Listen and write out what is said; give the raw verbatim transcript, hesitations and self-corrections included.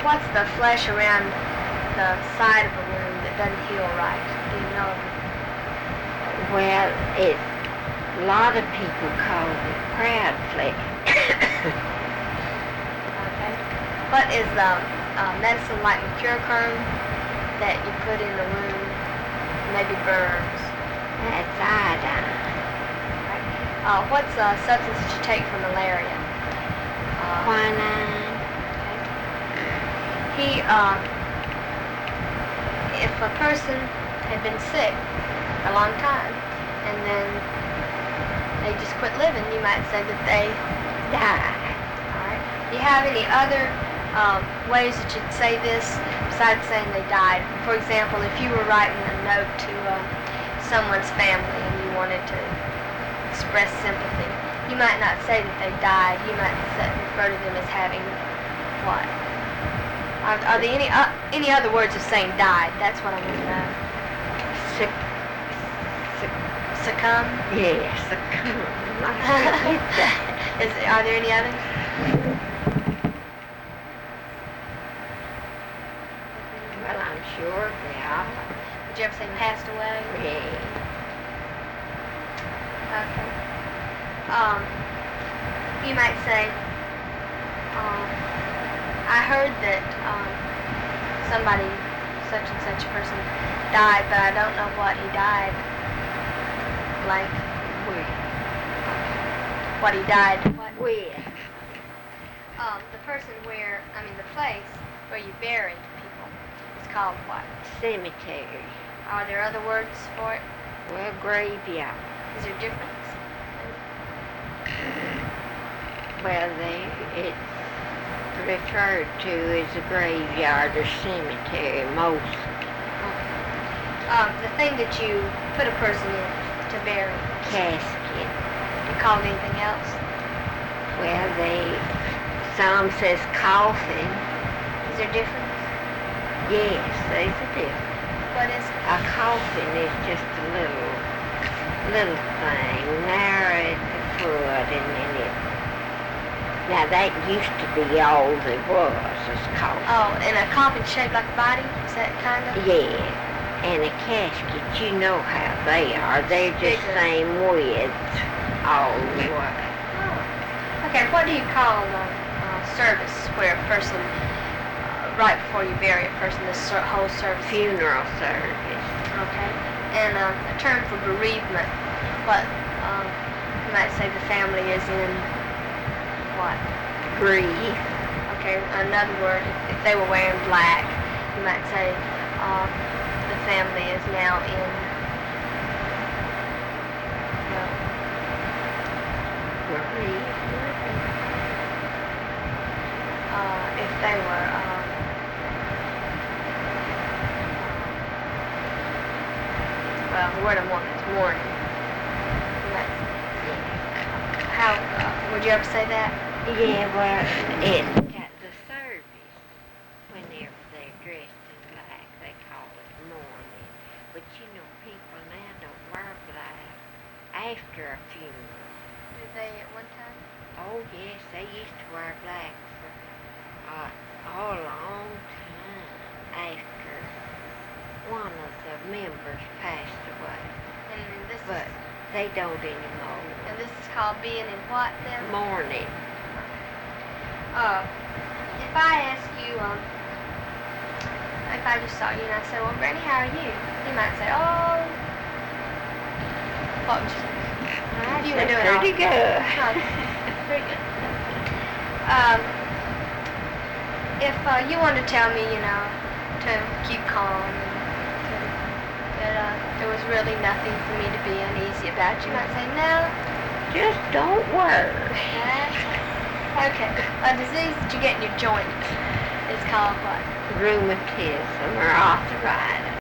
what's the flesh around the side of a wound that doesn't heal right? Do you know? Well, it, a lot of people call it crowd flesh. Okay. What is the uh, medicine like mercurochrome that you put in the wound? Maybe burns. That's iodine. Right. Uh, what's a substance that you take for malaria? Uh, Quinine. He, uh, if a person had been sick a long time and then they just quit living, you might say that they died. All right. Do you have any other um, ways that you'd say this besides saying they died? For example, if you were writing a note to uh, someone's family and you wanted to express sympathy, you might not say that they died. You might say, refer to them as having what? Are, are there any uh, any other words of saying died? That's what I want to know. Suc suc Succumb? Yeah, succumb. Is, are there any others? Well, I'm sure they are. Did you ever say passed away? Yeah. Okay. Um, you might say, um, I heard that um, somebody, such and such a person, died, but I don't know what he died. Like, With. what he died. What? With. Um, the person where, I mean, the place where you bury people is called what? Cemetery. Are there other words for it? Well, graveyard. Is there a difference? Well, they, it's referred to as a graveyard or cemetery mostly. Um, the thing that you put a person in to bury. Casket. You call it anything else? Well, they, some says coffin. Is there a difference? Yes, there's a difference. What is it? A coffin is just a little, little thing, narrow at the foot, and then it. Now that used to be all there was, was coffin. Oh, and a coffin shaped like a body? Is that kind of? Yeah, and a casket, you know how they are. They're just Bigger. same width all the way. Oh. Okay, what do you call a uh, service where a person, uh, right before you bury a person, this ser- whole service? Funeral service. Okay. And uh, a term for bereavement. What? Um, you might say the family is in what? Grief. Okay, another word, if, if they were wearing black, you might say uh, the family is now in, well, Grief. uh, if they were, um, well, the word I want is mourning. That's, how, uh, would you ever say that? Yeah, well, it's got the service. Whenever they're dressed in black, they call it mourning. But you know, people now don't wear black after a funeral. Did they at one time? Oh yes, they used to wear black for uh, a long time after one of the members passed away. And this But is, they don't anymore. and this is called being in what then? Mourning. Uh, if I ask you, um, if I just saw you and I said, well, Granny, how are you? You might say, oh, what would you say? I'd You say were doing pretty all- good. Oh, pretty good. Um, if uh, you want to tell me, you know, to keep calm and to, that uh, there was really nothing for me to be uneasy about, you might say, no. Just don't worry. That's okay. A disease that you get in your joints is called what? Rheumatism or arthritis.